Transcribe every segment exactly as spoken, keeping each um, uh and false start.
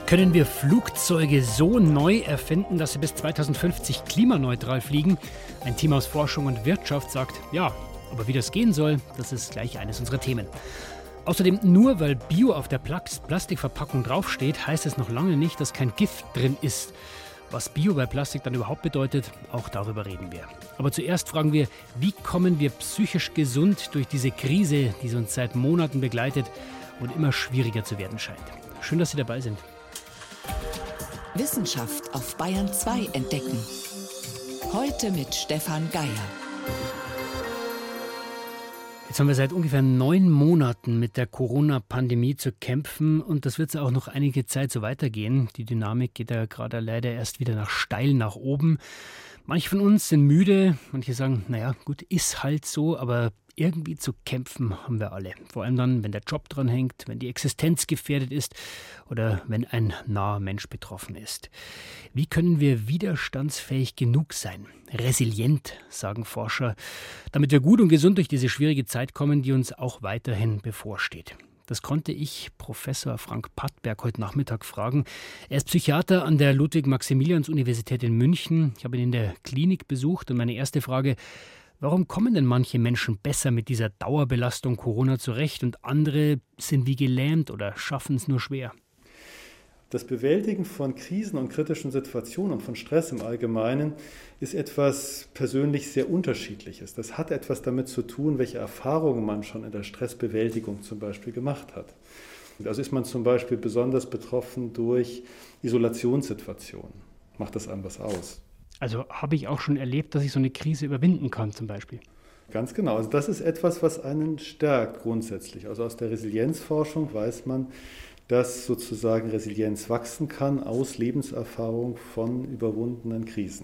Können wir Flugzeuge so neu erfinden, dass sie bis zweitausendfünfzig klimaneutral fliegen? Ein Team aus Forschung und Wirtschaft sagt, ja, aber wie das gehen soll, das ist gleich eines unserer Themen. Außerdem, nur weil Bio auf der Plastikverpackung draufsteht, heißt es noch lange nicht, dass kein Gift drin ist. Was Bio bei Plastik dann überhaupt bedeutet, auch darüber reden wir. Aber zuerst fragen wir, wie kommen wir psychisch gesund durch diese Krise, die uns seit Monaten begleitet und immer schwieriger zu werden scheint. Schön, dass Sie dabei sind. Wissenschaft auf Bayern zwei entdecken. Heute mit Stefan Geier. Jetzt haben wir seit ungefähr neun Monaten mit der Corona-Pandemie zu kämpfen und das wird auch noch einige Zeit so weitergehen. Die Dynamik geht ja gerade leider erst wieder nach steil nach oben. Manche von uns sind müde, manche sagen, naja gut, ist halt so, aber irgendwie zu kämpfen haben wir alle. Vor allem dann, wenn der Job dran hängt, wenn die Existenz gefährdet ist oder wenn ein naher Mensch betroffen ist. Wie können wir widerstandsfähig genug sein? Resilient, sagen Forscher, damit wir gut und gesund durch diese schwierige Zeit kommen, die uns auch weiterhin bevorsteht. Das konnte ich Professor Frank Pattberg heute Nachmittag fragen. Er ist Psychiater an der Ludwig-Maximilians-Universität in München. Ich habe ihn in der Klinik besucht und meine erste Frage: Warum kommen denn manche Menschen besser mit dieser Dauerbelastung Corona zurecht und andere sind wie gelähmt oder schaffen es nur schwer? Das Bewältigen von Krisen und kritischen Situationen und von Stress im Allgemeinen ist etwas persönlich sehr Unterschiedliches. Das hat etwas damit zu tun, welche Erfahrungen man schon in der Stressbewältigung zum Beispiel gemacht hat. Also ist man zum Beispiel besonders betroffen durch Isolationssituationen. Macht das einem was aus? Also habe ich auch schon erlebt, dass ich so eine Krise überwinden kann zum Beispiel. Ganz genau. Also das ist etwas, was einen stärkt grundsätzlich. Also aus der Resilienzforschung weiß man, dass sozusagen Resilienz wachsen kann aus Lebenserfahrung von überwundenen Krisen.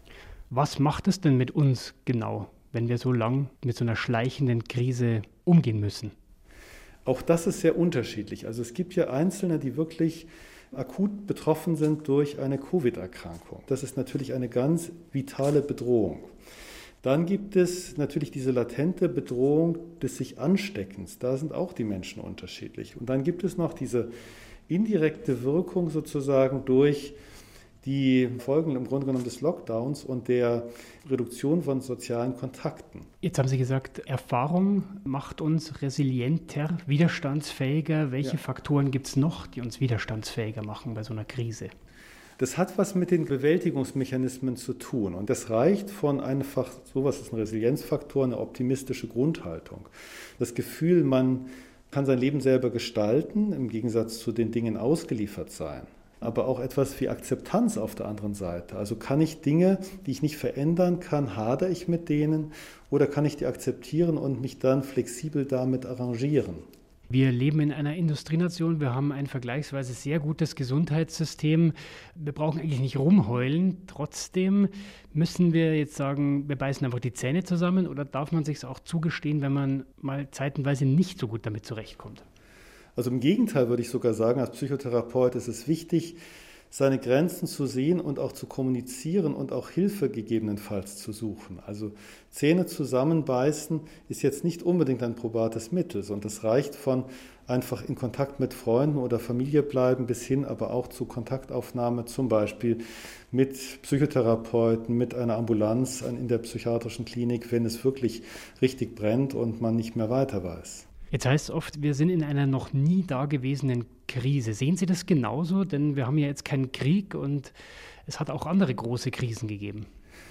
Was macht es denn mit uns genau, wenn wir so lang mit so einer schleichenden Krise umgehen müssen? Auch das ist sehr unterschiedlich. Also es gibt ja Einzelne, die wirklich akut betroffen sind durch eine Covid-Erkrankung. Das ist natürlich eine ganz vitale Bedrohung. Dann gibt es natürlich diese latente Bedrohung des sich Ansteckens. Da sind auch die Menschen unterschiedlich. Und dann gibt es noch diese indirekte Wirkung sozusagen durch die Folgen im Grunde genommen des Lockdowns und der Reduktion von sozialen Kontakten. Jetzt haben Sie gesagt, Erfahrung macht uns resilienter, widerstandsfähiger. Welche ja. Faktoren gibt es noch, die uns widerstandsfähiger machen bei so einer Krise? Das hat was mit den Bewältigungsmechanismen zu tun. Und das reicht von einfach, sowas ist ein Resilienzfaktor, eine optimistische Grundhaltung. Das Gefühl, man kann sein Leben selber gestalten, im Gegensatz zu den Dingen ausgeliefert sein. Aber auch etwas wie Akzeptanz auf der anderen Seite. Also kann ich Dinge, die ich nicht verändern kann, hadere ich mit denen oder kann ich die akzeptieren und mich dann flexibel damit arrangieren? Wir leben in einer Industrienation, wir haben ein vergleichsweise sehr gutes Gesundheitssystem. Wir brauchen eigentlich nicht rumheulen. Trotzdem müssen wir jetzt sagen, wir beißen einfach die Zähne zusammen oder darf man sich es auch zugestehen, wenn man mal zeitenweise nicht so gut damit zurechtkommt? Also im Gegenteil würde ich sogar sagen, als Psychotherapeut ist es wichtig, seine Grenzen zu sehen und auch zu kommunizieren und auch Hilfe gegebenenfalls zu suchen. Also Zähne zusammenbeißen ist jetzt nicht unbedingt ein probates Mittel, sondern das reicht von einfach in Kontakt mit Freunden oder Familie bleiben bis hin aber auch zu Kontaktaufnahme zum Beispiel mit Psychotherapeuten, mit einer Ambulanz in der psychiatrischen Klinik, wenn es wirklich richtig brennt und man nicht mehr weiter weiß. Jetzt heißt es oft, wir sind in einer noch nie dagewesenen Krise. Sehen Sie das genauso? Denn wir haben ja jetzt keinen Krieg und es hat auch andere große Krisen gegeben.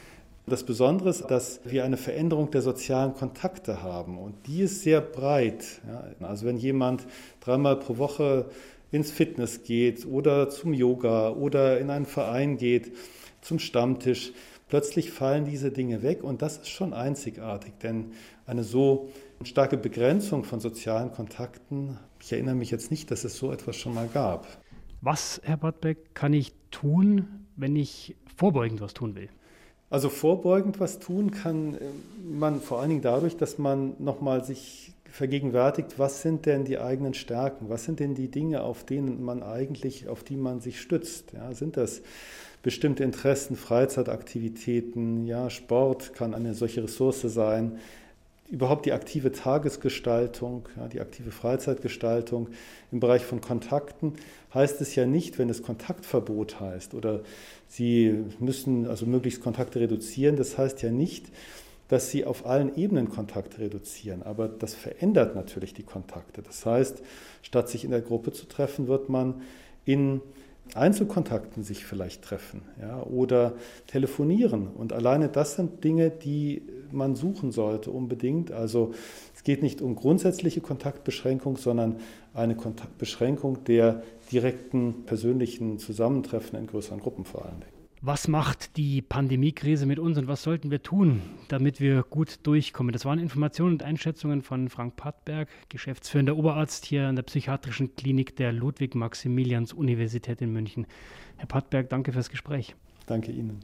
Das Besondere ist, dass wir eine Veränderung der sozialen Kontakte haben und die ist sehr breit. Also wenn jemand dreimal pro Woche ins Fitness geht oder zum Yoga oder in einen Verein geht, zum Stammtisch, plötzlich fallen diese Dinge weg und das ist schon einzigartig, denn eine so starke Begrenzung von sozialen Kontakten, ich erinnere mich jetzt nicht, dass es so etwas schon mal gab. Was, Herr Pattberg, kann ich tun, wenn ich vorbeugend was tun will? Also vorbeugend was tun kann man vor allen Dingen dadurch, dass man nochmal sich vergegenwärtigt, was sind denn die eigenen Stärken, was sind denn die Dinge, auf denen man eigentlich, auf die man sich stützt. Ja, sind das bestimmte Interessen, Freizeitaktivitäten, ja, Sport kann eine solche Ressource sein. überhaupt die aktive Tagesgestaltung, ja, die aktive Freizeitgestaltung im Bereich von Kontakten, heißt es ja nicht, wenn es Kontaktverbot heißt oder Sie müssen also möglichst Kontakte reduzieren, das heißt ja nicht, dass Sie auf allen Ebenen Kontakte reduzieren, aber das verändert natürlich die Kontakte. Das heißt, statt sich in der Gruppe zu treffen, wird man in Einzelkontakten sich vielleicht treffen, ja, oder telefonieren. Und alleine das sind Dinge, die man suchen sollte unbedingt. Also es geht nicht um grundsätzliche Kontaktbeschränkung, sondern eine Kontaktbeschränkung der direkten persönlichen Zusammentreffen in größeren Gruppen vor allen Dingen. Was macht die Pandemiekrise mit uns und was sollten wir tun, damit wir gut durchkommen? Das waren Informationen und Einschätzungen von Frank Pattberg, geschäftsführender Oberarzt hier an der Psychiatrischen Klinik der Ludwig-Maximilians-Universität in München. Herr Pattberg, danke fürs Gespräch. Danke Ihnen.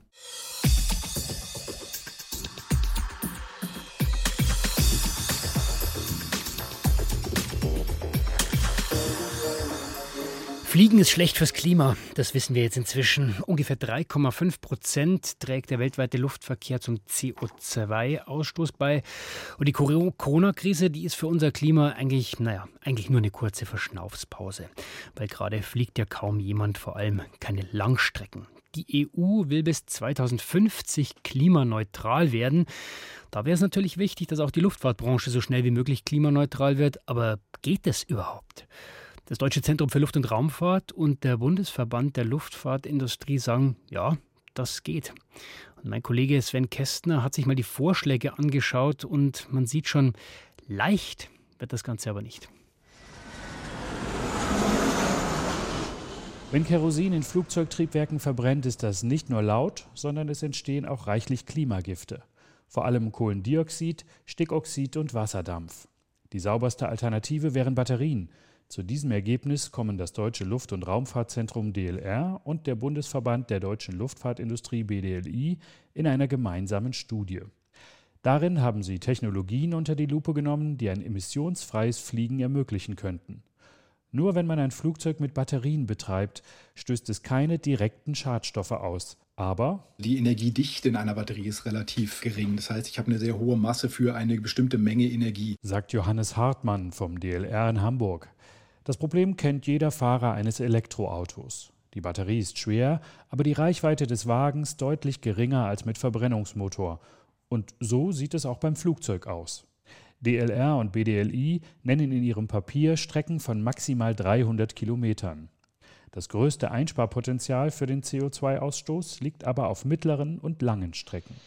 Fliegen ist schlecht fürs Klima, das wissen wir jetzt inzwischen. Ungefähr drei Komma fünf Prozent trägt der weltweite Luftverkehr zum C O zwei Ausstoß bei. Und die Corona-Krise, die ist für unser Klima eigentlich, naja, eigentlich nur eine kurze Verschnaufspause. Weil gerade fliegt ja kaum jemand, vor allem keine Langstrecken. Die E U will bis zweitausendfünfzig klimaneutral werden. Da wäre es natürlich wichtig, dass auch die Luftfahrtbranche so schnell wie möglich klimaneutral wird. Aber geht das überhaupt? Das Deutsche Zentrum für Luft- und Raumfahrt und der Bundesverband der Luftfahrtindustrie sagen, ja, das geht. Und mein Kollege Sven Kästner hat sich mal die Vorschläge angeschaut und man sieht schon, leicht wird das Ganze aber nicht. Wenn Kerosin in Flugzeugtriebwerken verbrennt, ist das nicht nur laut, sondern es entstehen auch reichlich Klimagifte. Vor allem Kohlendioxid, Stickoxid und Wasserdampf. Die sauberste Alternative wären Batterien. Zu diesem Ergebnis kommen das Deutsche Luft- und Raumfahrtzentrum D L R und der Bundesverband der deutschen Luftfahrtindustrie B D L I in einer gemeinsamen Studie. Darin haben sie Technologien unter die Lupe genommen, die ein emissionsfreies Fliegen ermöglichen könnten. Nur wenn man ein Flugzeug mit Batterien betreibt, stößt es keine direkten Schadstoffe aus. Aber die Energiedichte in einer Batterie ist relativ gering. Das heißt, ich habe eine sehr hohe Masse für eine bestimmte Menge Energie, sagt Johannes Hartmann vom D L R in Hamburg. Das Problem kennt jeder Fahrer eines Elektroautos. Die Batterie ist schwer, aber die Reichweite des Wagens deutlich geringer als mit Verbrennungsmotor. Und so sieht es auch beim Flugzeug aus. D L R und B D L I nennen in ihrem Papier Strecken von maximal dreihundert Kilometern. Das größte Einsparpotenzial für den C O zwei Ausstoß liegt aber auf mittleren und langen Strecken.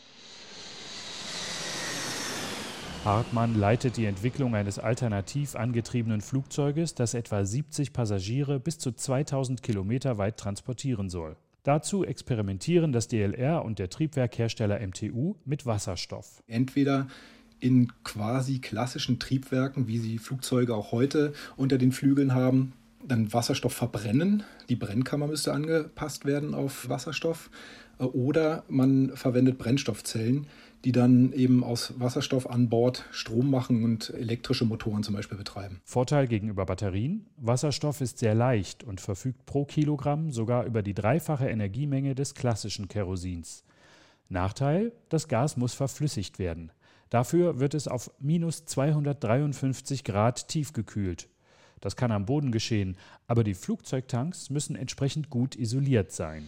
Hartmann leitet die Entwicklung eines alternativ angetriebenen Flugzeuges, das etwa siebzig Passagiere bis zu zweitausend Kilometer weit transportieren soll. Dazu experimentieren das D L R und der Triebwerkhersteller M T U mit Wasserstoff. Entweder in quasi klassischen Triebwerken, wie sie Flugzeuge auch heute unter den Flügeln haben, dann Wasserstoff verbrennen. Die Brennkammer müsste angepasst werden auf Wasserstoff. Oder man verwendet Brennstoffzellen, die dann eben aus Wasserstoff an Bord Strom machen und elektrische Motoren zum Beispiel betreiben. Vorteil gegenüber Batterien: Wasserstoff ist sehr leicht und verfügt pro Kilogramm sogar über die dreifache Energiemenge des klassischen Kerosins. Nachteil: Das Gas muss verflüssigt werden. Dafür wird es auf minus zweihundertdreiundfünfzig Grad tiefgekühlt. Das kann am Boden geschehen, aber die Flugzeugtanks müssen entsprechend gut isoliert sein.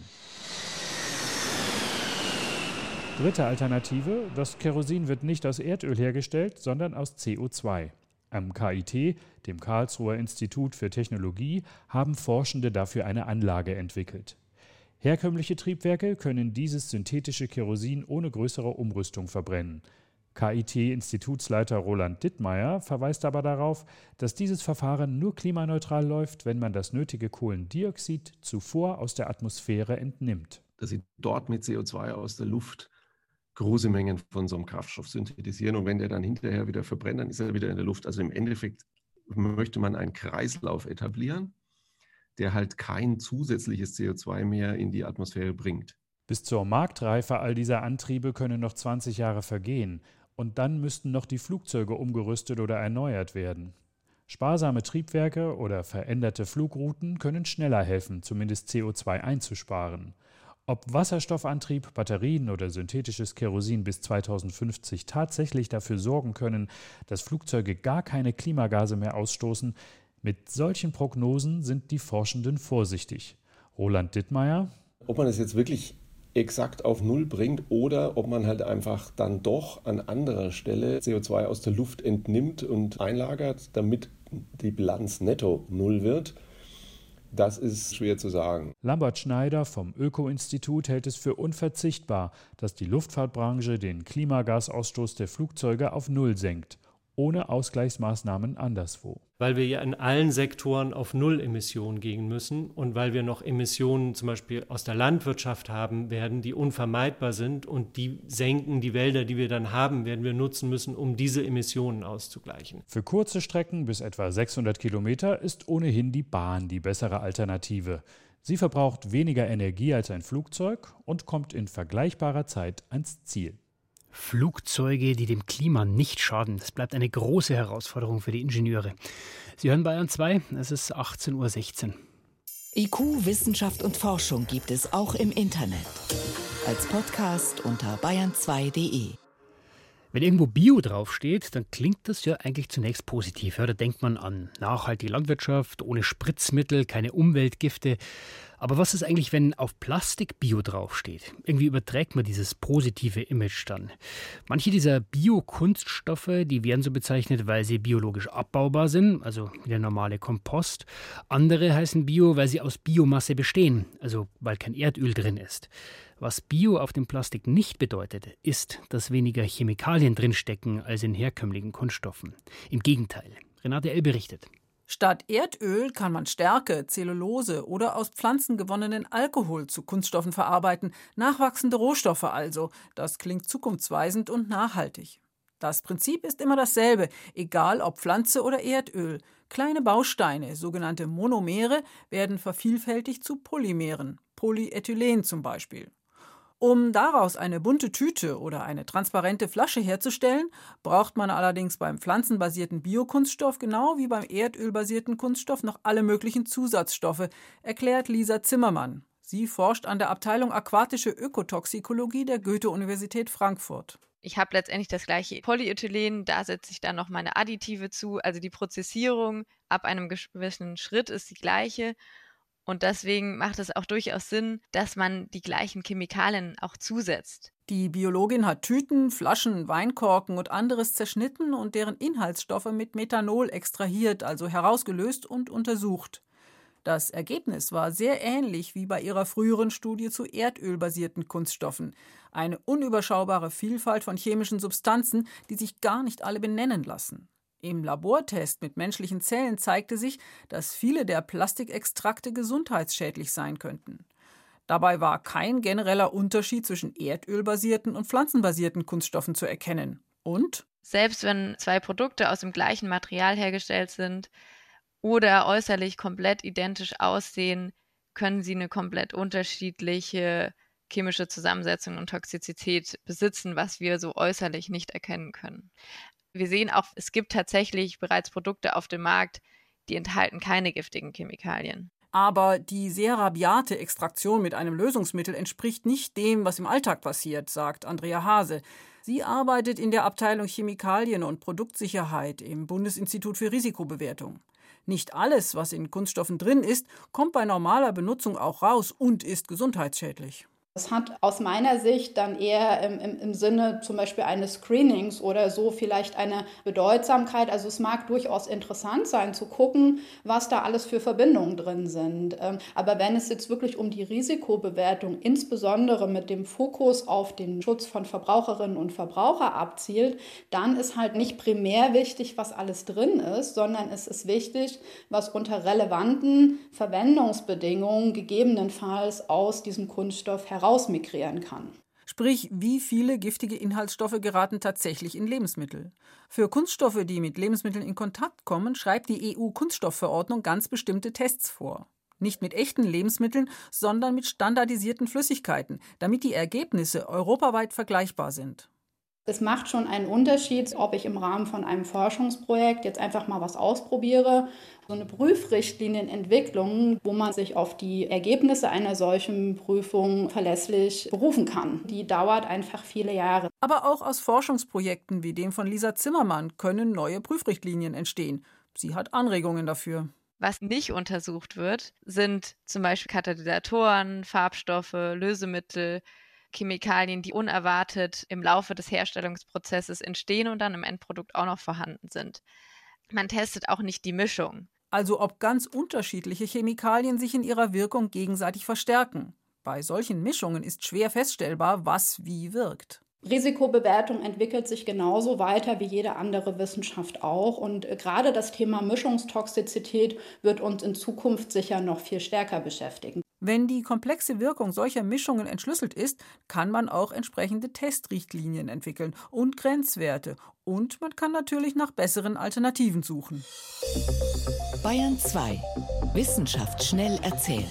Dritte Alternative: Das Kerosin wird nicht aus Erdöl hergestellt, sondern aus C O zwei. Am K I T, dem Karlsruher Institut für Technologie, haben Forschende dafür eine Anlage entwickelt. Herkömmliche Triebwerke können dieses synthetische Kerosin ohne größere Umrüstung verbrennen. K I T-Institutsleiter Roland Dittmeier verweist aber darauf, dass dieses Verfahren nur klimaneutral läuft, wenn man das nötige Kohlendioxid zuvor aus der Atmosphäre entnimmt. Dass sie dort mit C O zwei aus der Luft große Mengen von so einem Kraftstoff synthetisieren und wenn der dann hinterher wieder verbrennt, dann ist er wieder in der Luft. Also im Endeffekt möchte man einen Kreislauf etablieren, der halt kein zusätzliches C O zwei mehr in die Atmosphäre bringt. Bis zur Marktreife all dieser Antriebe können noch zwanzig Jahre vergehen. Und dann müssten noch die Flugzeuge umgerüstet oder erneuert werden. Sparsame Triebwerke oder veränderte Flugrouten können schneller helfen, zumindest C O zwei einzusparen. Ob Wasserstoffantrieb, Batterien oder synthetisches Kerosin bis zweitausendfünfzig tatsächlich dafür sorgen können, dass Flugzeuge gar keine Klimagase mehr ausstoßen, mit solchen Prognosen sind die Forschenden vorsichtig. Roland Dittmeier: Ob man es jetzt wirklich exakt auf Null bringt oder ob man halt einfach dann doch an anderer Stelle C O zwei aus der Luft entnimmt und einlagert, damit die Bilanz netto Null wird, das ist schwer zu sagen. Lambert Schneider vom Öko-Institut hält es für unverzichtbar, dass die Luftfahrtbranche den Klimagasausstoß der Flugzeuge auf Null senkt, ohne Ausgleichsmaßnahmen anderswo. Weil wir ja in allen Sektoren auf Null-Emissionen gehen müssen und weil wir noch Emissionen zum Beispiel aus der Landwirtschaft haben werden, die unvermeidbar sind, und die senken die Wälder, die wir dann haben, werden wir nutzen müssen, um diese Emissionen auszugleichen. Für kurze Strecken bis etwa sechshundert Kilometer ist ohnehin die Bahn die bessere Alternative. Sie verbraucht weniger Energie als ein Flugzeug und kommt in vergleichbarer Zeit ans Ziel. Flugzeuge, die dem Klima nicht schaden. Das bleibt eine große Herausforderung für die Ingenieure. Sie hören Bayern zwei, es ist achtzehn Uhr sechzehn. I Q, Wissenschaft und Forschung gibt es auch im Internet. Als Podcast unter bayern zwei punkt de. Wenn irgendwo Bio draufsteht, dann klingt das ja eigentlich zunächst positiv. Ja, da denkt man an nachhaltige Landwirtschaft, ohne Spritzmittel, keine Umweltgifte. Aber was ist eigentlich, wenn auf Plastik Bio draufsteht? Irgendwie überträgt man dieses positive Image dann. Manche dieser Bio-Kunststoffe, die werden so bezeichnet, weil sie biologisch abbaubar sind, also wie der normale Kompost. Andere heißen Bio, weil sie aus Biomasse bestehen, also weil kein Erdöl drin ist. Was Bio auf dem Plastik nicht bedeutet, ist, dass weniger Chemikalien drinstecken als in herkömmlichen Kunststoffen. Im Gegenteil. Renate L. berichtet. Statt Erdöl kann man Stärke, Zellulose oder aus Pflanzen gewonnenen Alkohol zu Kunststoffen verarbeiten. Nachwachsende Rohstoffe also. Das klingt zukunftsweisend und nachhaltig. Das Prinzip ist immer dasselbe, egal ob Pflanze oder Erdöl. Kleine Bausteine, sogenannte Monomere, werden vervielfältigt zu Polymeren. Polyethylen zum Beispiel. Um daraus eine bunte Tüte oder eine transparente Flasche herzustellen, braucht man allerdings beim pflanzenbasierten Biokunststoff genau wie beim erdölbasierten Kunststoff noch alle möglichen Zusatzstoffe, erklärt Lisa Zimmermann. Sie forscht an der Abteilung Aquatische Ökotoxikologie der Goethe-Universität Frankfurt. Ich habe letztendlich das gleiche Polyethylen, da setze ich dann noch meine Additive zu. Also die Prozessierung ab einem gewissen Schritt ist die gleiche. Und deswegen macht es auch durchaus Sinn, dass man die gleichen Chemikalien auch zusetzt. Die Biologin hat Tüten, Flaschen, Weinkorken und anderes zerschnitten und deren Inhaltsstoffe mit Methanol extrahiert, also herausgelöst und untersucht. Das Ergebnis war sehr ähnlich wie bei ihrer früheren Studie zu erdölbasierten Kunststoffen. Eine unüberschaubare Vielfalt von chemischen Substanzen, die sich gar nicht alle benennen lassen. Im Labortest mit menschlichen Zellen zeigte sich, dass viele der Plastikextrakte gesundheitsschädlich sein könnten. Dabei war kein genereller Unterschied zwischen erdölbasierten und pflanzenbasierten Kunststoffen zu erkennen. Und? Selbst wenn zwei Produkte aus dem gleichen Material hergestellt sind oder äußerlich komplett identisch aussehen, können sie eine komplett unterschiedliche chemische Zusammensetzung und Toxizität besitzen, was wir so äußerlich nicht erkennen können. Wir sehen auch, es gibt tatsächlich bereits Produkte auf dem Markt, die enthalten keine giftigen Chemikalien. Aber die sehr rabiate Extraktion mit einem Lösungsmittel entspricht nicht dem, was im Alltag passiert, sagt Andrea Hase. Sie arbeitet in der Abteilung Chemikalien und Produktsicherheit im Bundesinstitut für Risikobewertung. Nicht alles, was in Kunststoffen drin ist, kommt bei normaler Benutzung auch raus und ist gesundheitsschädlich. Das hat aus meiner Sicht dann eher im, im, im Sinne zum Beispiel eines Screenings oder so vielleicht eine Bedeutsamkeit. Also es mag durchaus interessant sein zu gucken, was da alles für Verbindungen drin sind. Aber wenn es jetzt wirklich um die Risikobewertung, insbesondere mit dem Fokus auf den Schutz von Verbraucherinnen und Verbrauchern abzielt, dann ist halt nicht primär wichtig, was alles drin ist, sondern es ist wichtig, was unter relevanten Verwendungsbedingungen gegebenenfalls aus diesem Kunststoff herauskommt. herausmigrieren kann. Sprich, wie viele giftige Inhaltsstoffe geraten tatsächlich in Lebensmittel? Für Kunststoffe, die mit Lebensmitteln in Kontakt kommen, schreibt die E U-Kunststoffverordnung ganz bestimmte Tests vor. Nicht mit echten Lebensmitteln, sondern mit standardisierten Flüssigkeiten, damit die Ergebnisse europaweit vergleichbar sind. Es macht schon einen Unterschied, ob ich im Rahmen von einem Forschungsprojekt jetzt einfach mal was ausprobiere. So eine Prüfrichtlinienentwicklung, wo man sich auf die Ergebnisse einer solchen Prüfung verlässlich berufen kann, die dauert einfach viele Jahre. Aber auch aus Forschungsprojekten wie dem von Lisa Zimmermann können neue Prüfrichtlinien entstehen. Sie hat Anregungen dafür. Was nicht untersucht wird, sind zum Beispiel Katalysatoren, Farbstoffe, Lösemittel, Chemikalien, die unerwartet im Laufe des Herstellungsprozesses entstehen und dann im Endprodukt auch noch vorhanden sind. Man testet auch nicht die Mischung. Also ob ganz unterschiedliche Chemikalien sich in ihrer Wirkung gegenseitig verstärken. Bei solchen Mischungen ist schwer feststellbar, was wie wirkt. Risikobewertung entwickelt sich genauso weiter wie jede andere Wissenschaft auch. Und gerade das Thema Mischungstoxizität wird uns in Zukunft sicher noch viel stärker beschäftigen. Wenn die komplexe Wirkung solcher Mischungen entschlüsselt ist, kann man auch entsprechende Testrichtlinien entwickeln und Grenzwerte. Und man kann natürlich nach besseren Alternativen suchen. Bayern zwei. Wissenschaft schnell erzählt.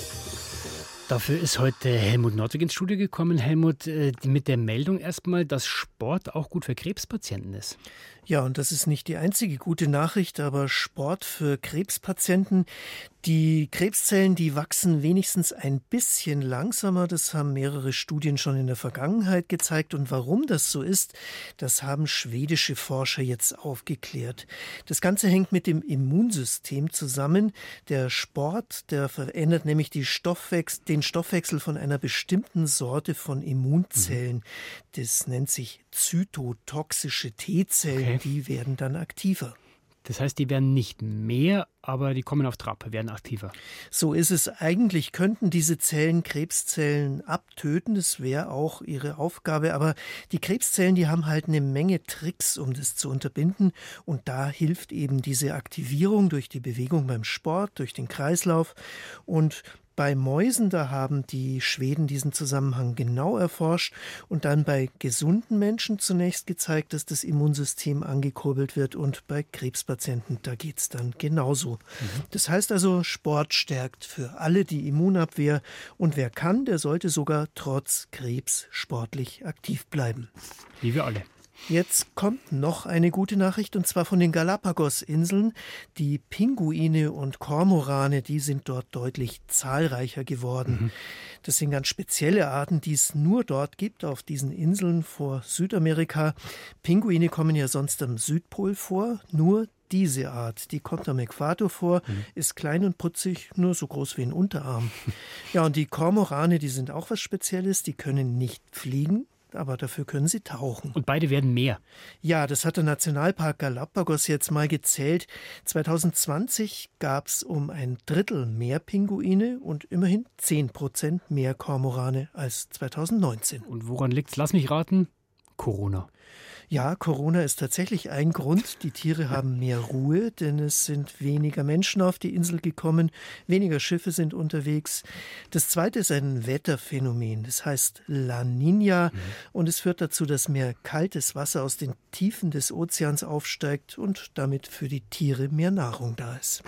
Dafür ist heute Helmut Nordwig ins Studio gekommen. Helmut, mit der Meldung erstmal, dass Sport auch gut für Krebspatienten ist. Ja, und das ist nicht die einzige gute Nachricht, aber Sport für Krebspatienten. Die Krebszellen, die wachsen wenigstens ein bisschen langsamer. Das haben mehrere Studien schon in der Vergangenheit gezeigt. Und warum das so ist, das haben schwedische Forscher jetzt aufgeklärt. Das Ganze hängt mit dem Immunsystem zusammen. Der Sport, der verändert nämlich die Stoffwechsel, den Stoffwechsel von einer bestimmten Sorte von Immunzellen. Mhm. Das nennt sich zytotoxische T-Zellen. Okay. Die werden dann aktiver. Das heißt, die werden nicht mehr, aber die kommen auf Trab, werden aktiver. So ist es. Eigentlich könnten diese Zellen Krebszellen abtöten. Das wäre auch ihre Aufgabe. Aber die Krebszellen, die haben halt eine Menge Tricks, um das zu unterbinden. Und da hilft eben diese Aktivierung durch die Bewegung beim Sport, durch den Kreislauf. Und bei Mäusen, da haben die Schweden diesen Zusammenhang genau erforscht und dann bei gesunden Menschen zunächst gezeigt, dass das Immunsystem angekurbelt wird, und bei Krebspatienten, da geht es dann genauso. Mhm. Das heißt also, Sport stärkt für alle die Immunabwehr, und wer kann, der sollte sogar trotz Krebs sportlich aktiv bleiben. Wie wir alle. Jetzt kommt noch eine gute Nachricht, und zwar von den Galapagos-Inseln. Die Pinguine und Kormorane, die sind dort deutlich zahlreicher geworden. Mhm. Das sind ganz spezielle Arten, die es nur dort gibt, auf diesen Inseln vor Südamerika. Pinguine kommen ja sonst am Südpol vor, nur diese Art, die kommt am Äquator vor, mhm. ist klein und putzig, nur so groß wie ein Unterarm. Ja, und die Kormorane, die sind auch was Spezielles, die können nicht fliegen, aber dafür können sie tauchen. Und beide werden mehr. Ja, das hat der Nationalpark Galapagos jetzt mal gezählt. zwanzig zwanzig gab es um ein Drittel mehr Pinguine und immerhin zehn Prozent mehr Kormorane als zwanzig neunzehn. Und woran liegt's? Lass mich raten. Corona. Ja, Corona ist tatsächlich ein Grund. Die Tiere haben mehr Ruhe, denn es sind weniger Menschen auf die Insel gekommen, weniger Schiffe sind unterwegs. Das zweite ist ein Wetterphänomen, das heißt La Niña, mhm. und es führt dazu, dass mehr kaltes Wasser aus den Tiefen des Ozeans aufsteigt und damit für die Tiere mehr Nahrung da ist.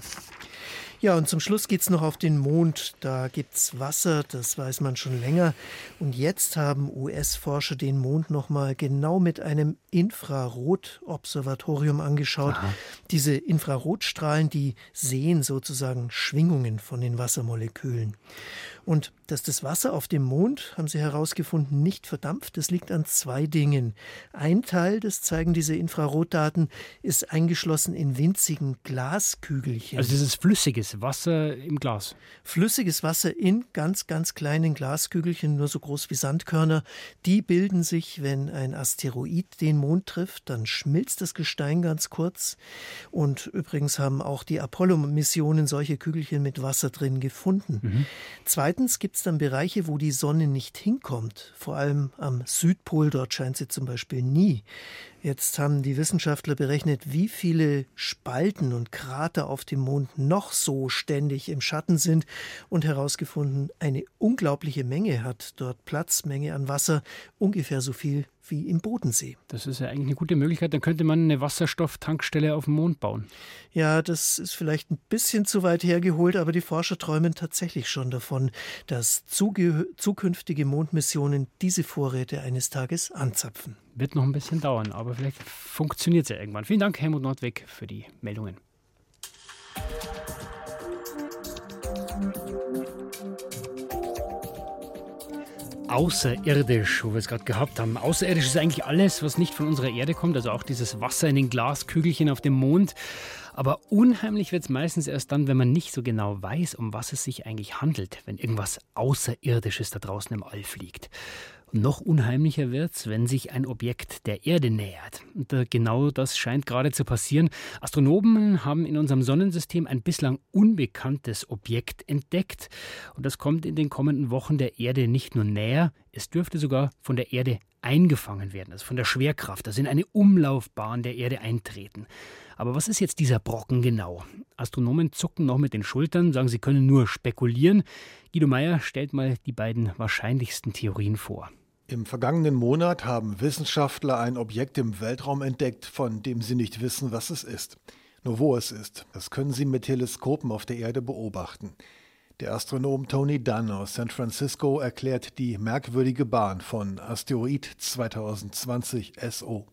Ja, und zum Schluss geht's noch auf den Mond. Da gibt's Wasser, das weiß man schon länger. Und jetzt haben U S-Forscher den Mond nochmal genau mit einem Infrarot-Observatorium angeschaut. Aha. Diese Infrarotstrahlen, die sehen sozusagen Schwingungen von den Wassermolekülen. Und dass das Wasser auf dem Mond, haben sie herausgefunden, nicht verdampft, das liegt an zwei Dingen. Ein Teil, das zeigen diese Infrarotdaten, ist eingeschlossen in winzigen Glaskügelchen. Also das ist flüssiges Wasser im Glas? Flüssiges Wasser in ganz, ganz kleinen Glaskügelchen, nur so groß wie Sandkörner. Die bilden sich, wenn ein Asteroid den Mond trifft, dann schmilzt das Gestein ganz kurz. Und übrigens haben auch die Apollo-Missionen solche Kügelchen mit Wasser drin gefunden. Mhm. Zweitens gibt es dann Bereiche, wo die Sonne nicht hinkommt. Vor allem am Südpol, dort scheint sie zum Beispiel nie. Jetzt haben die Wissenschaftler berechnet, wie viele Spalten und Krater auf dem Mond noch so ständig im Schatten sind und herausgefunden, eine unglaubliche Menge hat dort Platz, Menge an Wasser, ungefähr so viel wie im Bodensee. Das ist ja eigentlich eine gute Möglichkeit. Dann könnte man eine Wasserstofftankstelle auf dem Mond bauen. Ja, das ist vielleicht ein bisschen zu weit hergeholt, aber die Forscher träumen tatsächlich schon davon, dass zukünftige Mondmissionen diese Vorräte eines Tages anzapfen. Wird noch ein bisschen dauern, aber vielleicht funktioniert es ja irgendwann. Vielen Dank, Helmut Nordweg, für die Meldungen. Außerirdisch, wo wir es gerade gehabt haben. Außerirdisch ist eigentlich alles, was nicht von unserer Erde kommt, also auch dieses Wasser in den Glaskügelchen auf dem Mond. Aber unheimlich wird es meistens erst dann, wenn man nicht so genau weiß, um was es sich eigentlich handelt, wenn irgendwas Außerirdisches da draußen im All fliegt. Und noch unheimlicher wird es, wenn sich ein Objekt der Erde nähert. Und äh, genau das scheint gerade zu passieren. Astronomen haben in unserem Sonnensystem ein bislang unbekanntes Objekt entdeckt. Und das kommt in den kommenden Wochen der Erde nicht nur näher, es dürfte sogar von der Erde eingefangen werden, also von der Schwerkraft, also in eine Umlaufbahn der Erde eintreten. Aber was ist jetzt dieser Brocken genau? Astronomen zucken noch mit den Schultern, sagen, sie können nur spekulieren. Guido Meyer stellt mal die beiden wahrscheinlichsten Theorien vor. Im vergangenen Monat haben Wissenschaftler ein Objekt im Weltraum entdeckt, von dem sie nicht wissen, was es ist. Nur wo es ist, das können sie mit Teleskopen auf der Erde beobachten. Der Astronom Tony Dunn aus San Francisco erklärt die merkwürdige Bahn von Asteroid zwanzig zwanzig S O.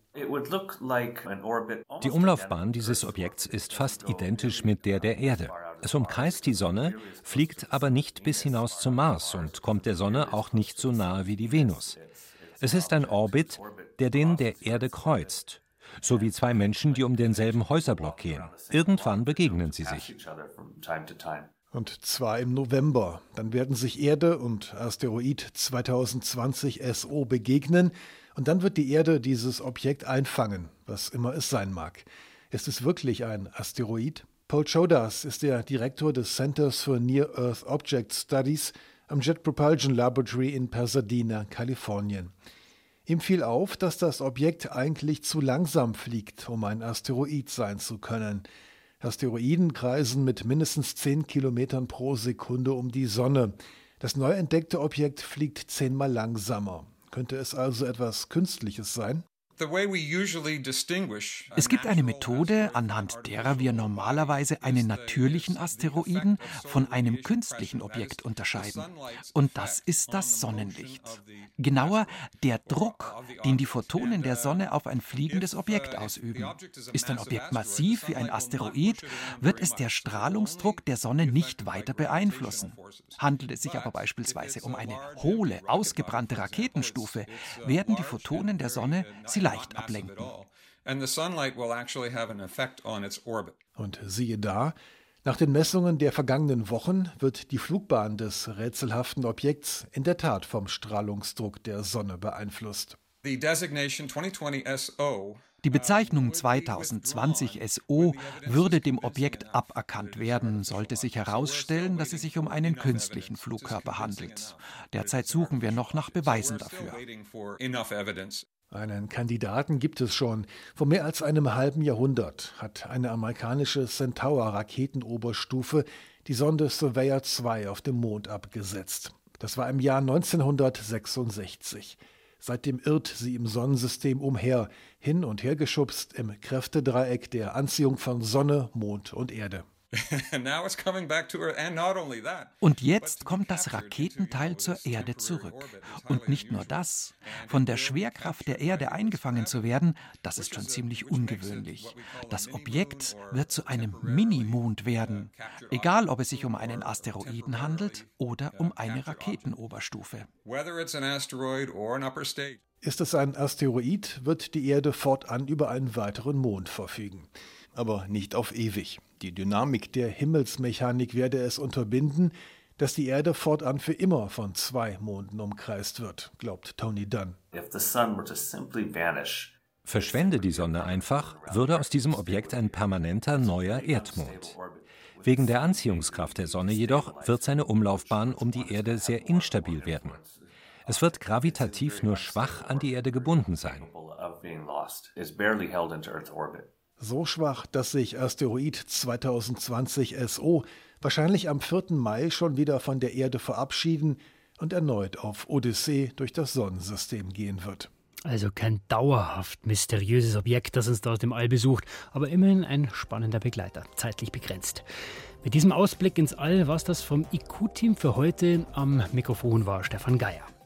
Die Umlaufbahn dieses Objekts ist fast identisch mit der der Erde. Es umkreist die Sonne, fliegt aber nicht bis hinaus zum Mars und kommt der Sonne auch nicht so nahe wie die Venus. Es ist ein Orbit, der den der Erde kreuzt. So wie zwei Menschen, die um denselben Häuserblock gehen. Irgendwann begegnen sie sich. Und zwar im November. Dann werden sich Erde und Asteroid zwanzig zwanzig S O begegnen. Und dann wird die Erde dieses Objekt einfangen, was immer es sein mag. Ist es wirklich ein Asteroid? Paul Chodas ist der Direktor des Centers for Near-Earth Object Studies am Jet Propulsion Laboratory in Pasadena, Kalifornien. Ihm fiel auf, dass das Objekt eigentlich zu langsam fliegt, um ein Asteroid sein zu können. Asteroiden kreisen mit mindestens zehn Kilometern pro Sekunde um die Sonne. Das neu entdeckte Objekt fliegt zehnmal langsamer. Könnte es also etwas Künstliches sein? Es gibt eine Methode, anhand derer wir normalerweise einen natürlichen Asteroiden von einem künstlichen Objekt unterscheiden. Und das ist das Sonnenlicht. Genauer, der Druck, den die Photonen der Sonne auf ein fliegendes Objekt ausüben. Ist ein Objekt massiv wie ein Asteroid, wird es der Strahlungsdruck der Sonne nicht weiter beeinflussen. Handelt es sich aber beispielsweise um eine hohle, ausgebrannte Raketenstufe, werden die Photonen der Sonne sie leicht ablenken. Und siehe da, nach den Messungen der vergangenen Wochen wird die Flugbahn des rätselhaften Objekts in der Tat vom Strahlungsdruck der Sonne beeinflusst. Die Bezeichnung zwanzig zwanzig S O würde dem Objekt aberkannt werden, sollte sich herausstellen, dass es sich um einen künstlichen Flugkörper handelt. Derzeit suchen wir noch nach Beweisen dafür. Einen Kandidaten gibt es schon. Vor mehr als einem halben Jahrhundert hat eine amerikanische Centaur-Raketenoberstufe die Sonde Surveyor zwei auf dem Mond abgesetzt. Das war im Jahr neunzehnhundertsechsundsechzig. Seitdem irrt sie im Sonnensystem umher, hin und her geschubst im Kräftedreieck der Anziehung von Sonne, Mond und Erde. Und jetzt kommt das Raketenteil zur Erde zurück. Und nicht nur das. Von der Schwerkraft der Erde eingefangen zu werden, das ist schon ziemlich ungewöhnlich. Das Objekt wird zu einem Minimond werden. Egal, ob es sich um einen Asteroiden handelt oder um eine Raketenoberstufe. Ist es ein Asteroid, wird die Erde fortan über einen weiteren Mond verfügen. Aber nicht auf ewig. Die Dynamik der Himmelsmechanik werde es unterbinden, dass die Erde fortan für immer von zwei Monden umkreist wird, glaubt Tony Dunn. Verschwände die Sonne einfach, würde aus diesem Objekt ein permanenter neuer Erdmond. Wegen der Anziehungskraft der Sonne jedoch wird seine Umlaufbahn um die Erde sehr instabil werden. Es wird gravitativ nur schwach an die Erde gebunden sein. So schwach, dass sich Asteroid zwanzig zwanzig S O wahrscheinlich am vierten Mai schon wieder von der Erde verabschieden und erneut auf Odyssee durch das Sonnensystem gehen wird. Also kein dauerhaft mysteriöses Objekt, das uns da aus dem All besucht, aber immerhin ein spannender Begleiter, zeitlich begrenzt. Mit diesem Ausblick ins All war es das vom I Q-Team für heute. Am Mikrofon war Stefan Geier.